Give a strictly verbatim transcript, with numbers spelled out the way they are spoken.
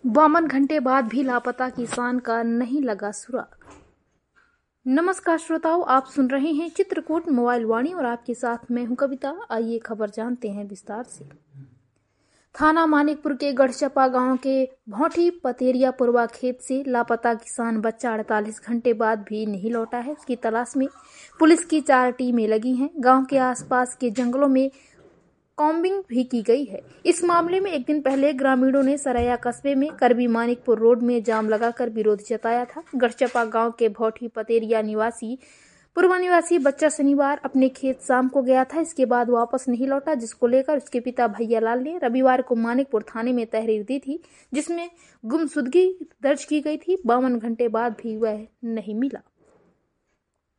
बावन घंटे बाद भी लापता किसान का नहीं लगा सुराग। नमस्कार श्रोताओं, आप सुन रहे हैं चित्रकूट मोबाइल वाणी और आपके साथ मैं हूं कविता। आइए खबर जानते हैं विस्तार से। थाना मानिकपुर के गढ़चपा गांव के भौठी पतेरिया पुरवा खेत से लापता किसान बच्चा अड़तालीस घंटे बाद भी नहीं लौटा है। उसकी तलाश में पुलिस की चार टीमें लगी हैं। गांव के आसपास के जंगलों में कॉम्बिंग भी की गई है। इस मामले में एक दिन पहले ग्रामीणों ने सरैया कस्बे में करबी मानिकपुर रोड में जाम लगाकर विरोध जताया था। गढ़चपा गांव के भौठी पतेरिया निवासी पूर्व निवासी बच्चा शनिवार अपने खेत शाम को गया था। इसके बाद वापस नहीं लौटा, जिसको लेकर उसके पिता भैया लाल ने रविवार को मानिकपुर थाने में तहरीर दी थी, जिसमें गुमशुदगी दर्ज की गई थी। बावन घंटे बाद भी वह नहीं मिला।